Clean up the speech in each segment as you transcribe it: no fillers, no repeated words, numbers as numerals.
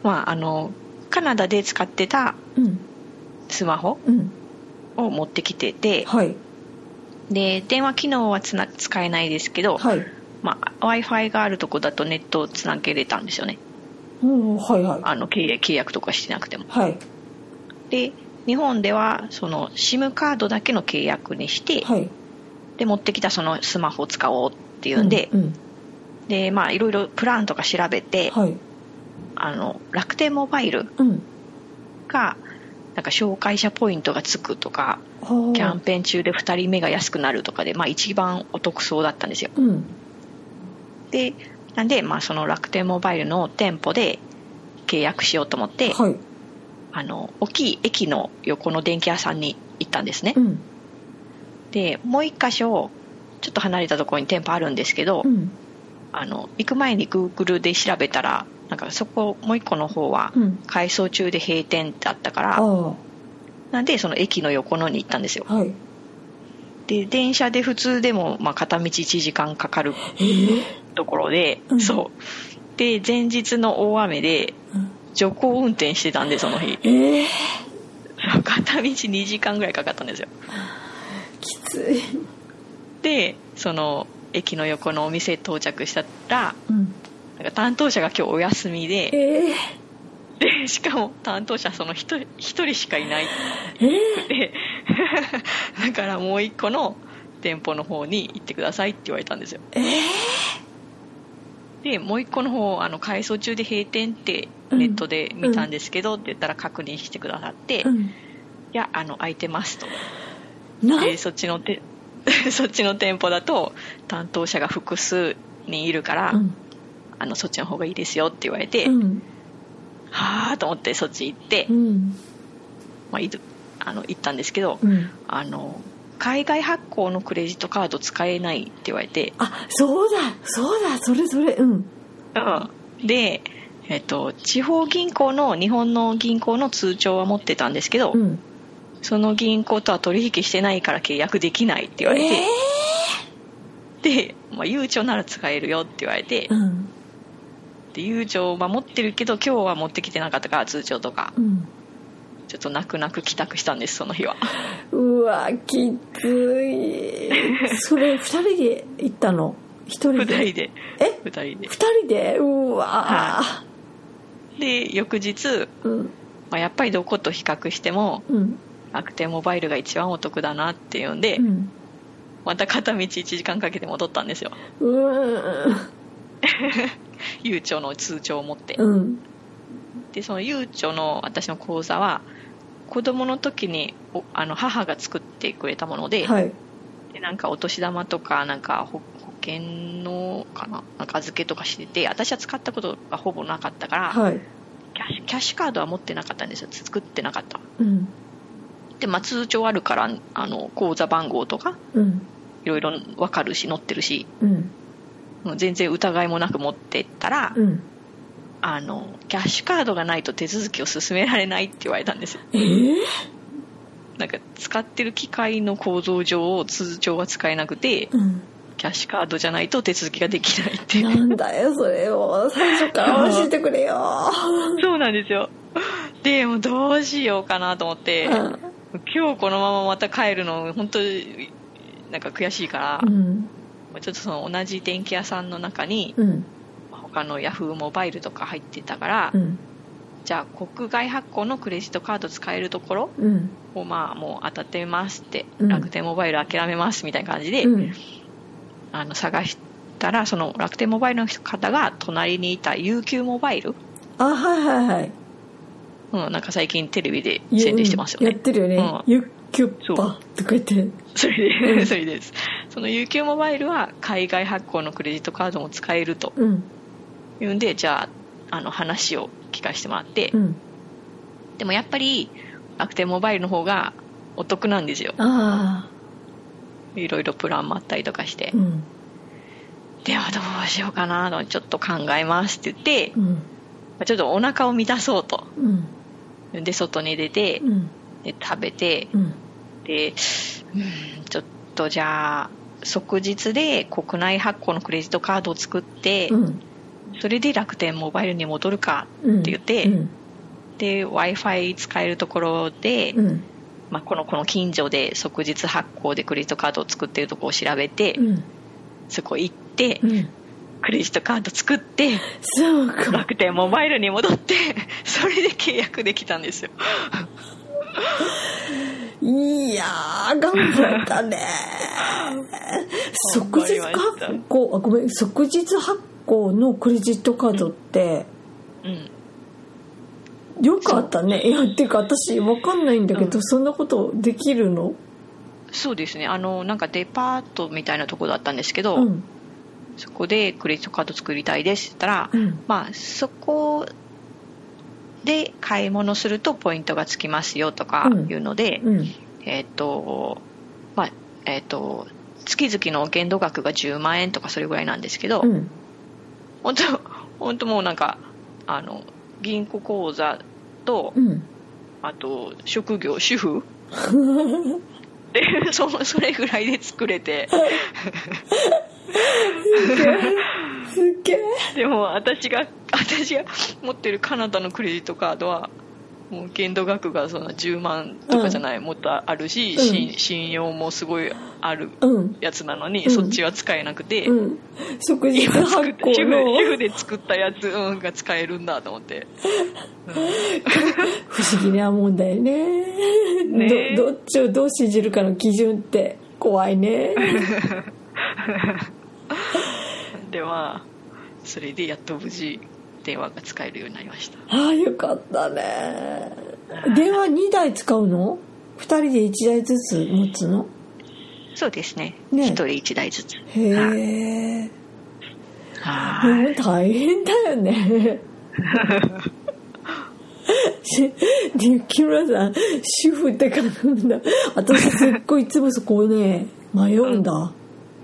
カナダで使ってたスマホを持ってきてて、 はい、 で電話機能は使えないですけど、 はい、 Wi-Fi があるとこだとネットをつなげれたんですよね。 はいはい、 契約とかしてなくても。 はい、 で日本ではその SIM カードだけの契約にして、 はい、 で持ってきたそのスマホを使おうっていうんで、でいろいろプランとか調べて、 はい、 楽天モバイルがなんか紹介者ポイントがつくとか、キャンペーン中で2人目が安くなるとかで、一番お得そうだったんですよ。でなんで、その楽天モバイルの店舗で契約しようと思って、 はい、 大きい駅の横の電気屋さんに行ったんですね。でもう一箇所ちょっと離れたところに店舗あるんですけど、行く前に Google で調べたらなんかそこもう一個の方は改装中で閉店だったから、なんでその駅の横のに行ったんですよ。 はい、 で電車で普通でも片道1時間かかるところで、そうで前日の大雨で徐行運転してたんでその日、片道2時間ぐらいかかったんですよ。 きつい。 でその駅の横のお店到着したら、なんか担当者が今日お休みで、でしかも担当者その一人しかいないで、だからもう一個の店舗の方に行ってくださいって言われたんですよ。でもう一個の方改装中で閉店ってネットで見たんですけど、って言ったら確認してくださって、いや空いてますと。でそっちの店舗だと担当者が複数人いるから、そっちの方がいいですよって言われて、はあと思ってそっち行って、行ったんですけど、海外発行のクレジットカード使えないって言われて、 そうだそれで、地方銀行の日本の銀行の通帳は持ってたんですけど、その銀行とは取引してないから契約できないって言われて、で、ゆうちょなら使えるよって言われて、でゆうちょは持ってるけど今日は持ってきてなかったから通帳とか、ちょっと泣く泣く帰宅したんですその日は。 うわきつい。それ2人で行ったの？1人で？2人でうわ、 で翌日、やっぱりどこと比較しても、楽天モバイルが一番お得だなっていうんで、また片道1時間かけて戻ったんですよ。ゆうちょの通帳を持って、でそのゆうちょの私の口座は子供の時に母が作ってくれたもので、でなんかお年玉とかなんか保険のなんか預けとかしてて、私は使ったことがほぼなかったから、キャッシュカードは持ってなかったんですよ。作ってなかった。で通帳あるから口座番号とか、いろいろ分かるし載ってるし、全然疑いもなく持ってったら、キャッシュカードがないと手続きを進められないって言われたんですよ。なんか使ってる機械の構造上通帳は使えなくて、キャッシュカードじゃないと手続きができないって。 なんだよそれを最初から教えてくれよ。 そうなんですよ。でもうどうしようかなと思って、今日このまままた帰るの本当になんか悔しいから、ちょっとその同じ電気屋さんの中に、他のヤフーモバイルとか入ってたから、じゃあ国外発行のクレジットカード使えるところをもう当たってみますって、楽天モバイル諦めますみたいな感じで、探したらその楽天モバイルの方が隣にいた UQ モバイル、なんか最近テレビで宣伝してますよね。 やってるよね。ユッキュッパとか言って。 それです。その UQ モバイルは海外発行のクレジットカードも使えるというんで、じゃあ話を聞かせてもらって、でもやっぱり楽天モバイルの方がお得なんですよ。いろいろプランもあったりとかして、ではどうしようかなとちょっと考えますって言って、ちょっとお腹を満たそうと、で外に出て、で食べて、で、ちょっとじゃあ即日で国内発行のクレジットカードを作って、 それで楽天モバイルに戻るかって言って、で Wi-Fi 使えるところで、この近所で即日発行でクレジットカードを作ってるところを調べて、そこ行って、クレジットカード作って、楽天モバイルに戻って、それで契約できたんですよ。 いやー、頑張ったね。即日発行、即日発行のクレジットカードって、よくあったね。いや、っていうか私分かんないんだけど、そんなことできるの？ そうですね。なんかデパートみたいなところだったんですけど、そこでクレジットカード作りたいですって言ったら、そこで買い物するとポイントがつきますよとかいうので、月々の限度額が10万円とかそれぐらいなんですけど、本当もうなんか銀行口座と、あと職業主婦でそれぐらいで作れてすげえ。 でも私が持ってるカナダのクレジットカードはもう限度額がその10万とかじゃない、もっとあるし、信用もすごいあるやつなのに、そっちは使えなくて、 即日発行の主婦で作ったやつ、が使えるんだと思って、 不思議なもんだよね。どっちをどう信じるかの基準って怖いね。 ではそれでやっと無事電話が使えるようになりました。 ああ、よかったね。電話2台使うの？2人で1台ずつ持つの？ そうですね。1人1台ずつ。 へえ。もう大変だよね。木村さん、主婦って書くんだ。私すっごいいつもそこをね迷うんだ。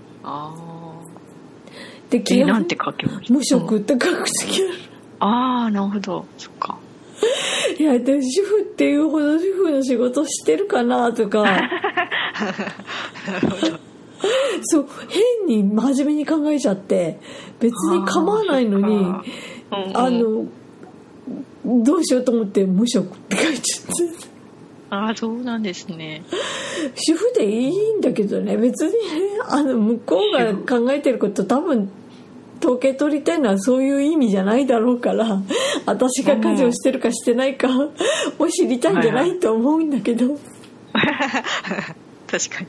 で、 なんて書きました？ 無職って書くときある。 なるほど。そっか。 いや、でも主婦っていうほど主婦の仕事してるかなとか。なるほど。そう、変に真面目に考えちゃって、別に構わないのに、どうしようと思って無職って書いちゃって。 そうなんですね。 主婦でいいんだけどね、別に向こうが考えてること多分統計取りたいのはそういう意味じゃないだろうから、私が家事をしてるかしてないかを知りたいんじゃないと思うんだけど。 確か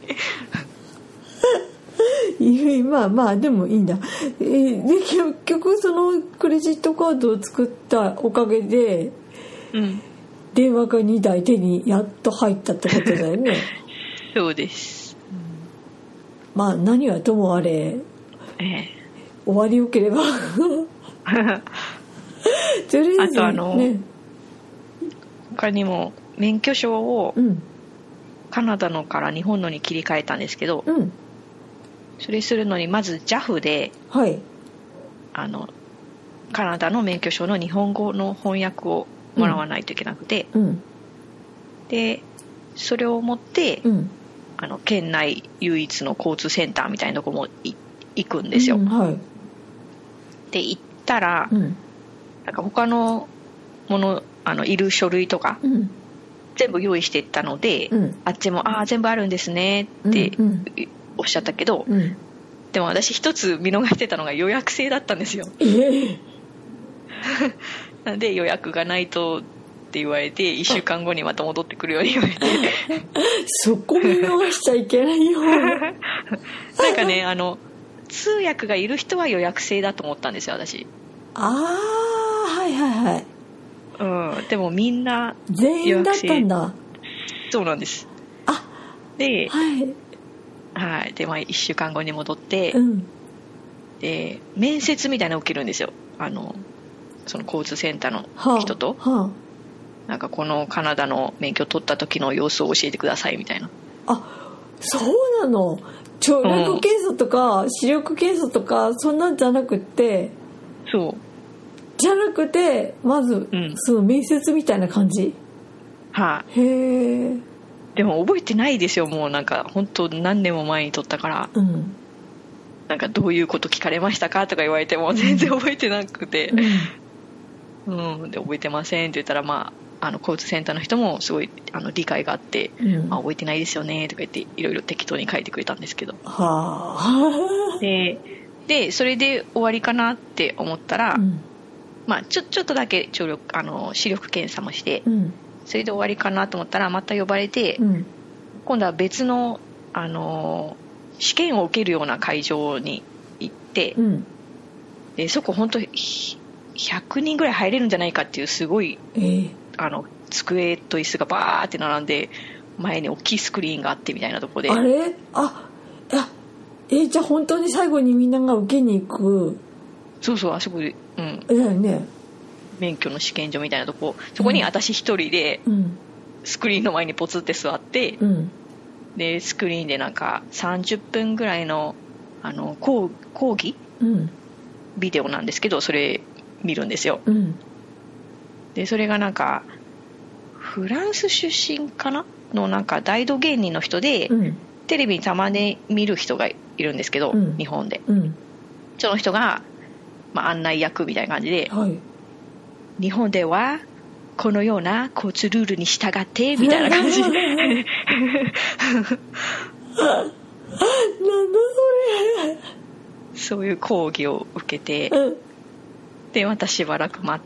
に。まあでもいいんだ。で結局そのクレジットカードを作ったおかげで、電話が2台手にやっと入ったってことだよね。 そうです。 何はともあれ、終わりよければ。とりあえずね。 他にも免許証をカナダのから日本のに切り替えたんですけど、それするのにまず JAF で、カナダの免許証の日本語の翻訳をもらわないといけなくて、でそれを持って、県内唯一の交通センターみたいなとこも行くんですよ。で行ったら、なんか他のものいる書類とか、全部用意していったので、あっちも全部あるんですねっておっしゃったけど、でも私一つ見逃してたのが予約制だったんですよ。なんで予約がないとって言われて1週間後にまた戻ってくるように言われてそこ見逃しちゃいけないよ。 なんかね、通訳がいる人は予約制だと思ったんですよ、私。 はいはいはい。 でもみんな全員だったんだ。 そうなんです。で、で1週間後に戻って、で面接みたいなの起きるんですよ。その交通センターの人と、なんかこのカナダの免許取った時の様子を教えてくださいみたいな。 そうなの。聴力検査とか、視力検査とかそんなんじゃなくて、じゃなくてまず、その面接みたいな感じ。へえ。 でも覚えてないですよ、もうなんか本当何年も前に取ったから。 なんかどういうこと聞かれましたかとか言われても全然覚えてなくて、で覚えてませんって言ったら、交通センターの人もすごい理解があって、覚えてないですよねとか言っていろいろ適当に書いてくれたんですけど、でそれで終わりかなって思ったら、ちょっとだけ視力検査もして、それで終わりかなと思ったらまた呼ばれて、今度は別の、試験を受けるような会場に行って、でそこ本当100人ぐらい入れるんじゃないかっていうすごい、机と椅子がバーって並んで前に大きいスクリーンがあってみたいなとこで、 あれじゃあ本当に最後にみんなが受けに行く、 そうあそこで、 だよね、 免許の試験場みたいなとこ、そこに私一人でスクリーンの前にポツって座って、でスクリーンでなんか30分ぐらいの講義、ビデオなんですけど、それ見るんですよ、でそれがなんかフランス出身かなのなんか大道芸人の人で、テレビにたまに見る人がいるんですけど、日本で、その人が、案内役みたいな感じで、日本ではこのような交通ルールに従ってみたいな感じでなんだそれそういう講義を受けて、でまたしばらく待って、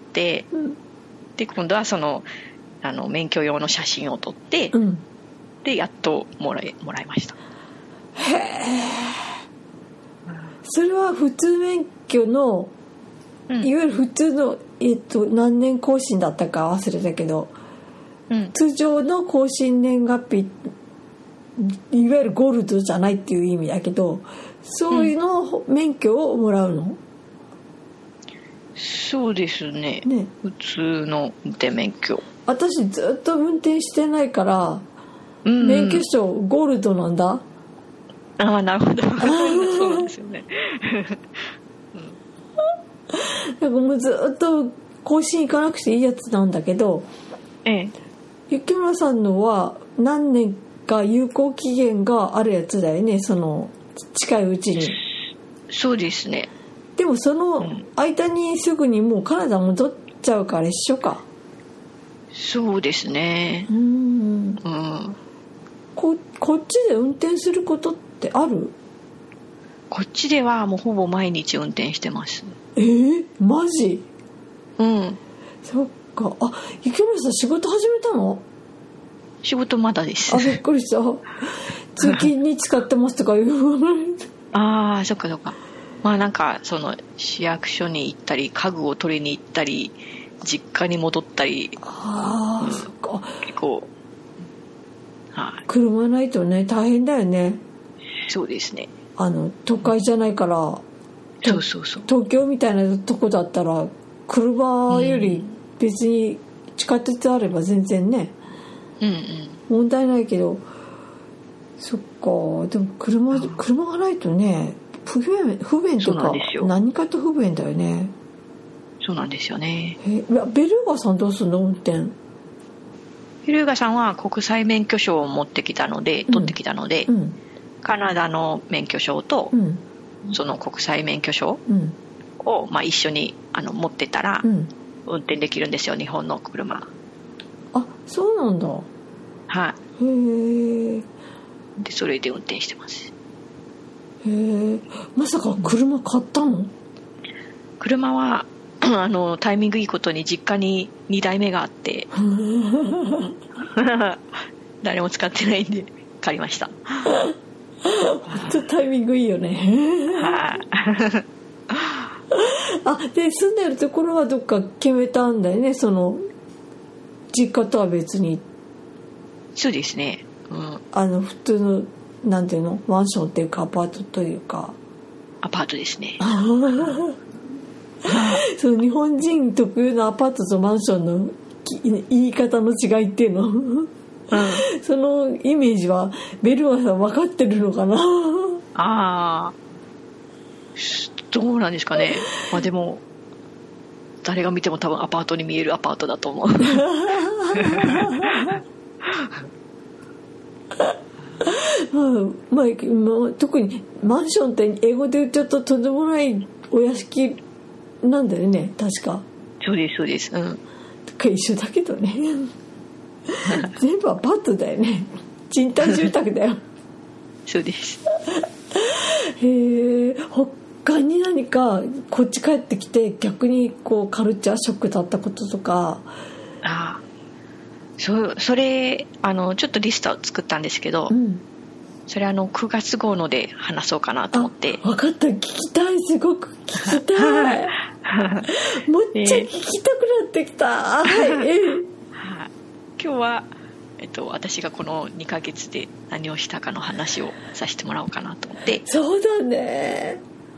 で今度はその免許用の写真を撮って、でやっともらいました。 へえ。それは普通免許の、いわゆる普通の、何年更新だったか忘れたけど、通常の更新年月日、いわゆるゴールドじゃないっていう意味だけど、そういうの免許をもらうの？ そうですね。普通の運転免許。 私ずっと運転してないから、免許証ゴールドなんだ。 ああ、なるほど。そうなんですよね。 なんかもうずっと更新行かなくていいやつなんだけど、雪村さんのは何年か有効期限があるやつだよね、その近いうちに。 そうですね。 でもその間にすぐにもうカナダ戻っちゃうから一緒か。 そうですね。 こっちで運転することってある？ こっちではもうほぼ毎日運転してます。 マジ？そっか。雪村さん仕事始めたの？ 仕事まだです。 びっくりした。通勤に使ってますとか言う。 そっかそっか。なんかその市役所に行ったり家具を取りに行ったり実家に戻ったり、そっか。結構、 車ないとね大変だよね。 そうですね。 都会じゃないから、 そう東京みたいなとこだったら車より別に地下鉄あれば全然ね、問題ないけど、そっか。でも車がないとね不便とか何かと不便だよね。 そうなんですよね。 ベルーガさんどうするの運転？ ベルーガさんは国際免許証を取ってきたので、カナダの免許証と、その国際免許証を、一緒に持ってたら、運転できるんですよ、日本の車。 そうなんだ。へえ。 でそれで運転してます。 まさか車買ったの？ 車はタイミングいいことに実家に2台目があって誰も使ってないんで借りました。 本当タイミングいいよね。で住んでるところはどっか決めたんだよね、その実家とは別に。 そうですね。 普通のなんていうの、マンションっていうかアパートというか。 アパートですね。 その日本人特有のアパートとマンションの言い方の違いっていうの、そのイメージはベルーガさん分かってるのかな？ どうなんですかね。でも誰が見ても多分アパートに見えるアパートだと思う。 まあ、特にマンションって英語で言っちゃうととんでもないお屋敷なんだよね、確か。 そうですそうです、うん、 一緒だけどね全部アパートだよね、賃貸住宅だよそうです。 へえ。他に何かこっち帰ってきて逆にこうカルチャーショックだったこととか。 ああ、それちょっとリストを作ったんですけど、うん、それ9月号ので話そうかなと思って。 分かった、聞きたい、すごく聞きたいもっちゃ聞きたくなってきた、はい、 今日は、私がこの2ヶ月で何をしたかの話をさせてもらおうかなと思って。 そうだね。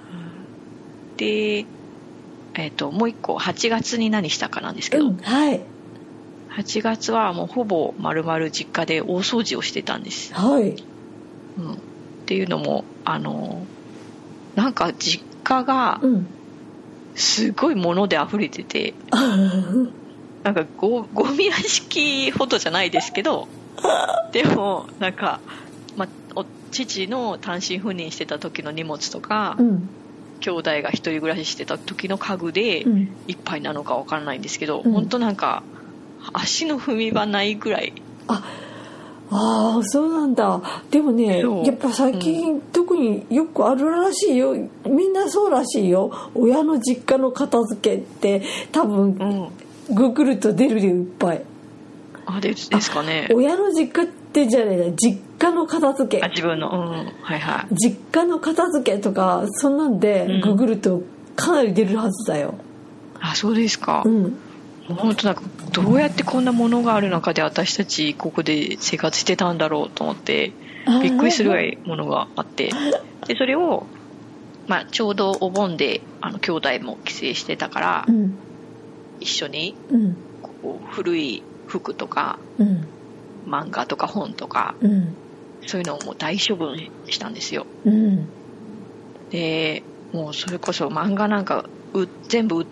で、もう一個8月に何したかなんですけど、 うん、はい、 8月はもうほぼ丸々実家で大掃除をしてたんです。 はい、 うん、っていうのもなんか実家がすごい物で溢れてて、なんかゴミ屋敷ほどじゃないですけどでもなんか、父の単身赴任してた時の荷物とか、うん、兄弟が一人暮らししてた時の家具でいっぱいなのか分からないんですけど、うん、本当なんか足の踏み場ないぐらい。 ああ、そうなんだ。でもね、やっぱ最近、うん、特によくあるらしいよ。みんなそうらしいよ。親の実家の片付けって多分、うん、ググると出るよ、いっぱい。 ですかね。 親の実家ってじゃないな、実家の片付け。 自分の、うん、はいはい。 実家の片付けとかそんなんでググるとかなり出るはずだよ。 あ、そうですか。うん。本当なんかどうやってこんなものがある中で私たちここで生活してたんだろうと思ってびっくりするぐらいものがあって、でそれを、ちょうどお盆で兄弟も帰省してたから、うん、一緒にこう古い服とか、うん、漫画とか本とか、うん、そういうのをもう大処分したんですよ、うん、でもうそれこそ漫画なんか全部売って、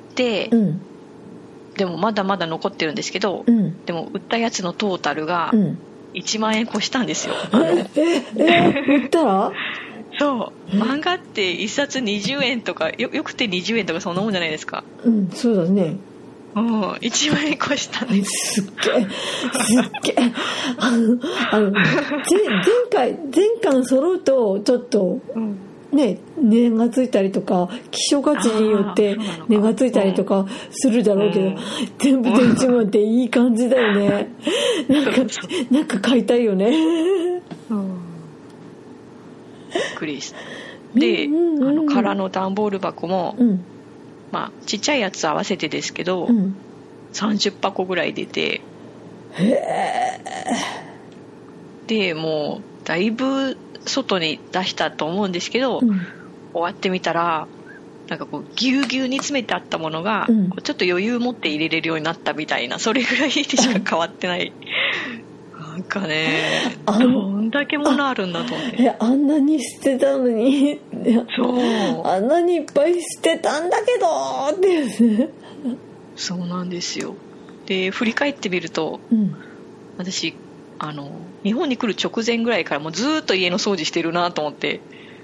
うん、でもまだまだ残ってるんですけど、うん、でも売ったやつのトータルが1万円越したんですよ。 売ったらそう、漫画って1冊20円とか よくて20円とかそんなもんじゃないですか。 うん、そうだね。 1万円越したんです。 すっげえ前巻揃うとちょっと、うんね、値がついたりとか希少価値によって値がついたりとかするだろうけど、全部で1万っていい感じだよね。なんか買いたいよね。びっくりした。で、空の段ボール箱も、ちっちゃいやつ合わせてですけど、30箱ぐらい出て、でもうだいぶ外に出したと思うんですけど、終わってみたらなんかこうぎゅうぎゅうに詰めてあったものが、ちょっと余裕持って入れれるようになったみたいな、それぐらいでしか変わってないなんかね、どんだけ物あるんだと思って。 あんなに捨てたのにそうあんなにいっぱい捨てたんだけどってそうなんですよ。で振り返ってみると、私日本に来る直前ぐらいからもうずっと家の掃除してるなと思って。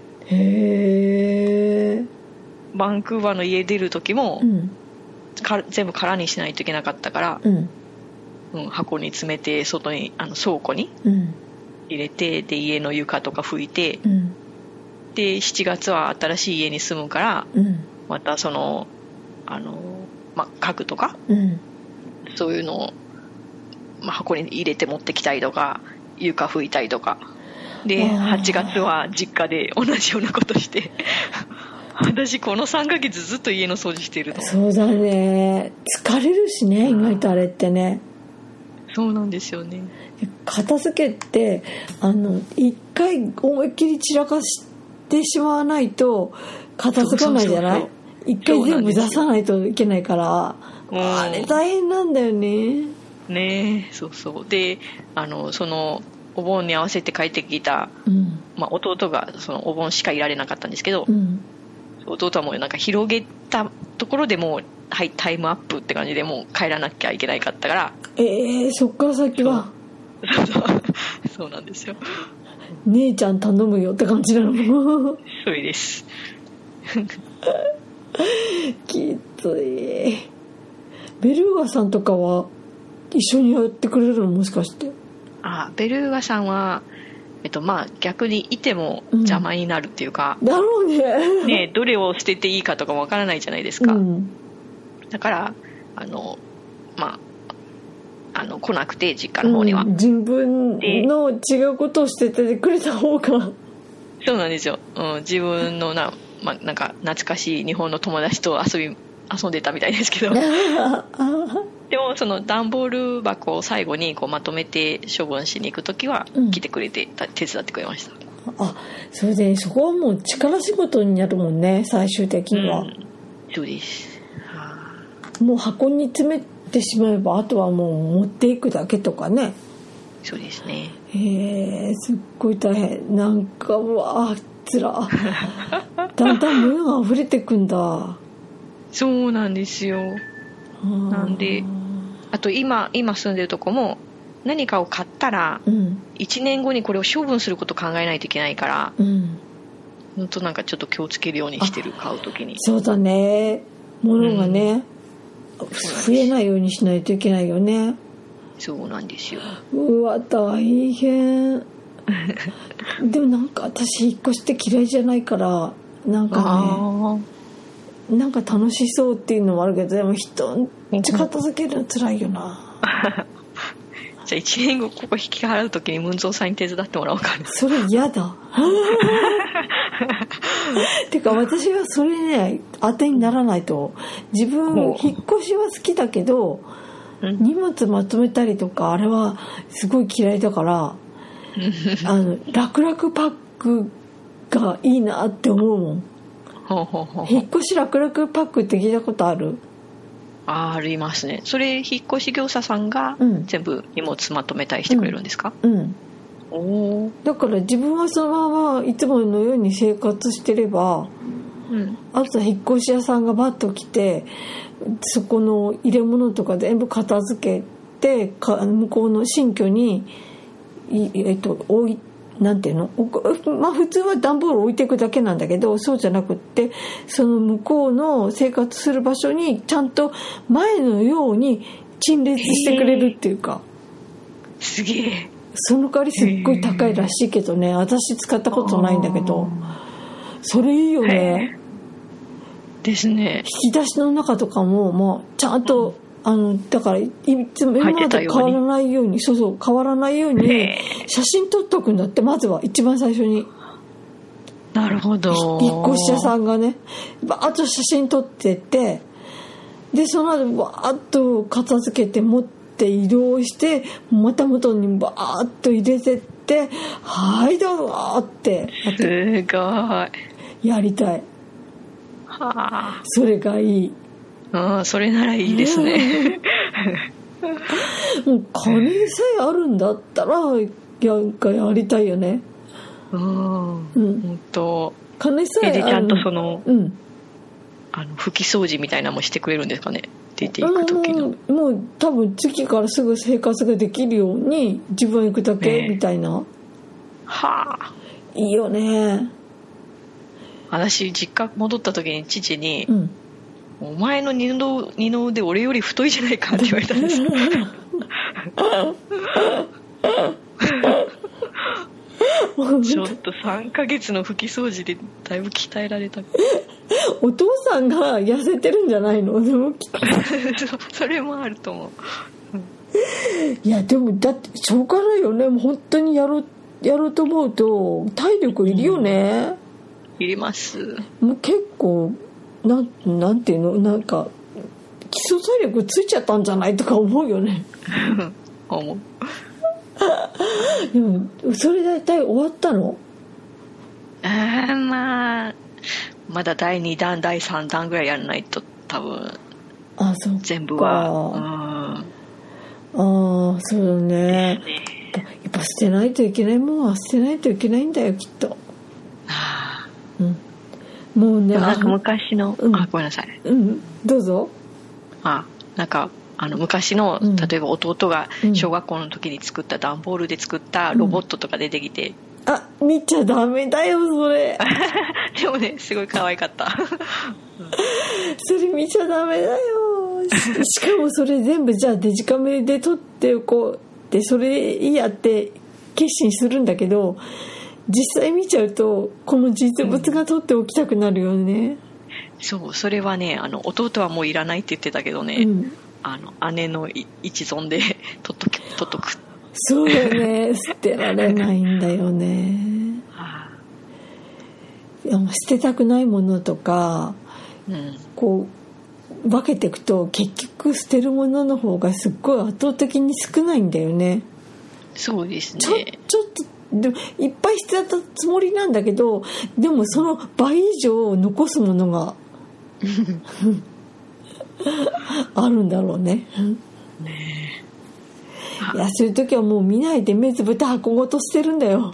へー。 バンクーバーの家出る時も、全部空にしないといけなかったから、箱に詰めて外に倉庫に入れて、で家の床とか拭いて、で7月は新しい家に住むから、またその家具とか、そういうのを、箱に入れて持ってきたりとか床拭いたりとかで、8月は実家で同じようなことして私この3ヶ月ずっと家の掃除してるの。 そうだね、疲れるしね、意外とあれってね。 そうなんですよね。 片付けって一回思いっきり散らかしてしまわないと片付かないじゃない。一回全部出さないといけないから、あれ大変なんだよね。 ねえ、そうそう。でそのお盆に合わせて帰ってきた、弟がそのお盆しかいられなかったんですけど、弟はもうなんか広げたところでもう、はい、タイムアップって感じでもう帰らなきゃいけないかったから、 そっから先はそうなんですよ。 姉ちゃん頼むよって感じなの。 それですきつい。ベルーガさんとかは一緒にやってくれるの、もしかして。 ベルーガさんはまあ逆にいても邪魔になるっていうか、 だろうね。 どれを捨てていいかとかもわからないじゃないですか、だからまあ来なくて実家の方には、 自分の違うことをしててくれた方が。 そうなんですよ、自分のなんか懐かしい日本の友達と遊んでたみたいですけどでもその段ボール箱を最後にこうまとめて処分しに行くときは来てくれて、手伝ってくれました。 それでそこはもう力仕事になるもんね、最終的には。 そうです。 もう箱に詰めてしまえばあとはもう持っていくだけとかね。 そうですね。 すっごい大変。なんかつらだんだん物が溢れてくんだ。 そうなんですよ。なんであと今住んでるとこも何かを買ったら1年後にこれを処分することを考えないといけないから、本当なんかちょっと気をつけるようにしてる、買うときに。そうだね、 物がね、増えないようにしないといけないよね。 そうなんですよ。 うわ大変でもなんか私引っ越して嫌いじゃないからなんかね、なんか楽しそうっていうのもあるけど、でも人んち片付けるの辛いよなじゃあ1年後ここ引き払うときにムンゾーさんに手伝ってもらおうかな。 それ嫌だてか私はそれね当てにならないと。自分引っ越しは好きだけど荷物まとめたりとかあれはすごい嫌いだから楽々パックがいいなって思うもん。引っ越し楽々パックって聞いたことある？ ありますね。それ引っ越し業者さんが全部荷物まとめたりしてくれるんですか？だから自分はそのままいつものように生活してれば、あとは引っ越し屋さんがバッと来てそこの入れ物とか全部片付けて向こうの新居になんていうの、普通は段ボール置いていくだけなんだけど、そうじゃなくってその向こうの生活する場所にちゃんと前のように陳列してくれるっていうか、 すげえ。 その代わりすっごい高いらしいけどね、私使ったことないんだけど、それいいよね。 ですね。 引き出しの中とかもちゃんとだからいつも今まで変わらないように、変わらないように写真撮っとくんだって。まずは一番最初に。 なるほど。 引っ越し屋さんがねバーッと写真撮ってて、でその後バーッと片付けて持って移動してまた元にバーッと入れてってはいどうぞってすごいやりたい。それがいい。 それならいいですねもう金さえあるんだったらなんかやりたいよね。 本当。 金さえある。 ちゃんとその、拭き掃除みたいなのもしてくれるんですかね、出ていく時の。 もう多分次からすぐ生活ができるように自分行くだけみたいな。いいよね。 私実家戻った時に父に、お前の二の腕俺より太いじゃないかって言われたんですちょっと3ヶ月の拭き掃除でだいぶ鍛えられた。 お父さんが痩せてるんじゃないの？でもそれもあると思う。 いやでもだってしょうがないよね。もう本当にやろうと思うと体力いるよね。 いります。 もう結構なんていうの、なんか基礎体力ついちゃったんじゃないとか思うよね思うでもそれ大体終わったの？ まだ第2弾第3弾ぐらいやらないと多分そう全部は。 そうだね。やっぱ捨てないといけないもんは捨てないといけないんだよきっと。もうね、 なんか昔の、ごめんなさい。 どうぞ。 なんか昔の、例えば弟が小学校の時に作った段ボールで作ったロボットとか出てきて、 見ちゃダメだよそれでもねすごい可愛かったそれ見ちゃダメだよしかもそれ全部じゃあデジカメで撮っておこうってそれいいやって決心するんだけど実際見ちゃうとこの実物が撮っておきたくなるよね、 そうそれはね弟はもういらないって言ってたけどね、姉の一存で撮っとくそうよね捨てられないんだよね捨てたくないものとか、こう分けていくと結局捨てるものの方がすっごい圧倒的に少ないんだよね。 そうですね。 ちょっとでもいっぱい捨てたつもりなんだけどでもその倍以上残すものがあるんだろうね。 ねいやそういう時はもう見ないで目つぶって箱ごと捨てるんだよ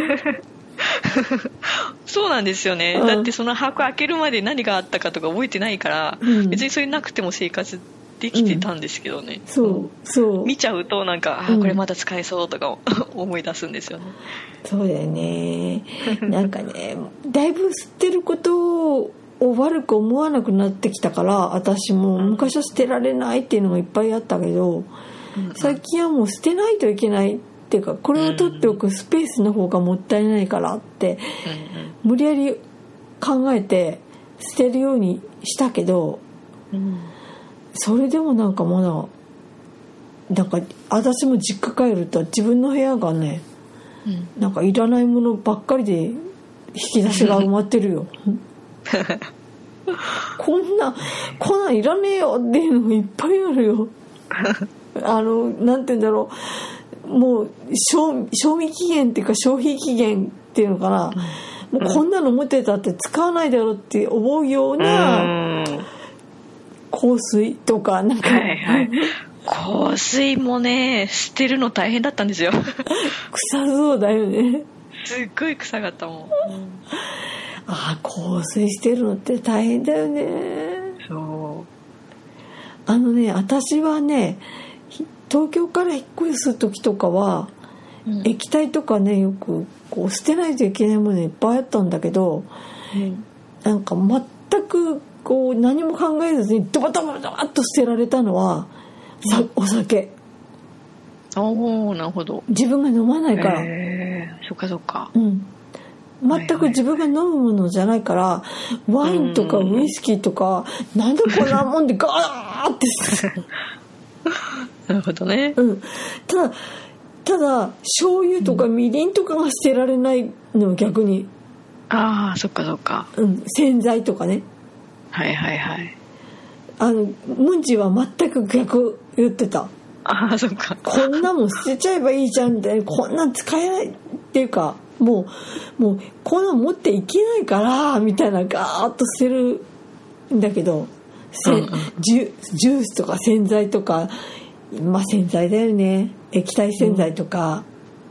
そうなんですよね、だってその箱開けるまで何があったかとか覚えてないから、別にそれなくても生活できてたんですけどね、 そう見ちゃうとなんか、これまだ使えそうとか思い出すんですよね。 そうだよねなんかねだいぶ捨てることを悪く思わなくなってきたから私も昔は捨てられないっていうのがいっぱいあったけど、最近はもう捨てないといけないっていうかこれを取っておくスペースの方がもったいないからって無理やり考えて捨てるようにしたけど、それでもなんかまだなんか私も実家帰ると自分の部屋がね、なんかいらないものばっかりで引き出しが埋まってるよこんなんいらねえよっていうのがいっぱいあるよなんて言うんだろうもう賞味期限っていうか消費期限っていうのかな、もうこんなの持ってたって使わないだろうって思うような香水とかなんか、 香水もね捨てるの大変だったんですよ臭そうだよねすっごい臭かったもん、 香水捨てるのって大変だよね。 そう私はね東京から引っ越す時とかは、液体とかねよくこう捨てないといけないものいっぱいあったんだけど、なんか全くこう何も考えずにドバドバドバッと捨てられたのは、お酒。 なるほど。 自分が飲まないから、 そっかそっか、 全く自分が飲むものじゃないから、ワインとかウイスキーとか、なんでこんなもんでガーってなるほどね、 ただ醤油とかみりんとかが捨てられないの逆に。 そっかそっか、 洗剤とかね。ムンジは全く逆言ってた。 そっか。 こんなもん捨てちゃえばいいじゃんって、こんなん使えないっていうかもうこんなん持っていけないからみたいなガーッと捨てるんだけど、ジュースとか洗剤とか、洗剤だよね、液体洗剤とか、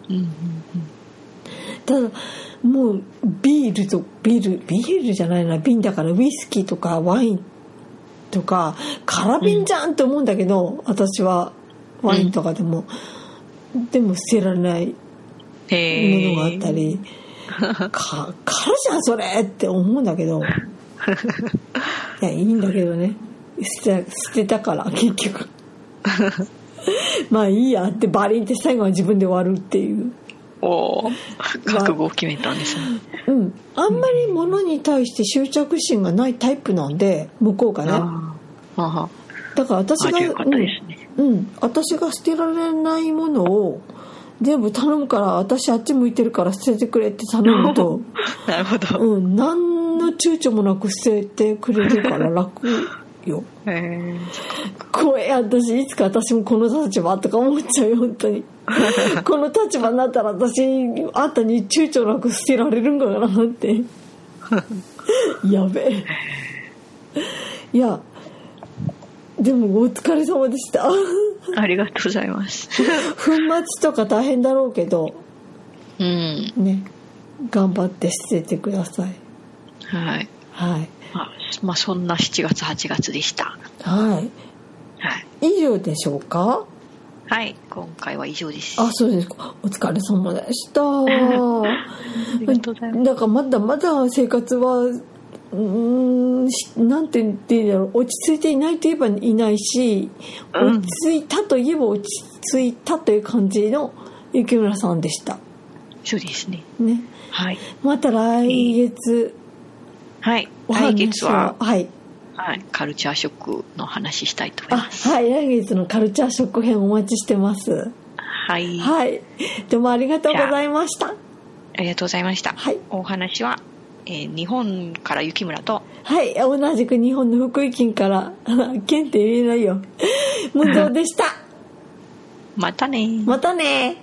ただもうビールじゃないな、瓶だからウイスキーとかワインとか空瓶じゃんって思うんだけど、私はワインとかでも、でも捨てられないものがあったり、空じゃんそれって思うんだけどいやいいんだけどね、捨てたから結局まあいいやってバリンって最後は自分で終わるっていう。 覚悟を決めたんですね。 あんまり物に対して執着心がないタイプなんで、向こうがね。だから私が、私が捨てられないものを全部頼むから、私あっち向いてるから捨ててくれって頼むとなるほど、 何の躊躇もなく捨ててくれるから楽よこれいつか私もこの立場とか思っちゃうよ本当にこの立場になったら私あんたに躊躇なく捨てられるんかなってやべえ。いやでもお疲れ様でしたありがとうございます粉末とか大変だろうけど、ね、頑張って捨ててください。 そんな7月8月でした。 以上でしょうか。 はい、今回は以上です。 あ、そうですか。お疲れ様でした。 ありがとうございます。 だからまだまだ生活はなんて言っていいだろう、落ち着いていないといえばいないし、落ち着いたといえば落ち着いたという感じの雪村さんでした。 そうですね。 ね。 はい。 また来月、 はい。来月は、 はい。 はい、カルチャーショックの話したいと思います。 はい、来月のカルチャーショック編お待ちしてます。 はい。 はい。どうもありがとうございました。ありがとうございました。 はい。 お話は、日本から雪村と、 はい、同じく日本の福井県から県って言えないよ。無造でした。 またね。 またね。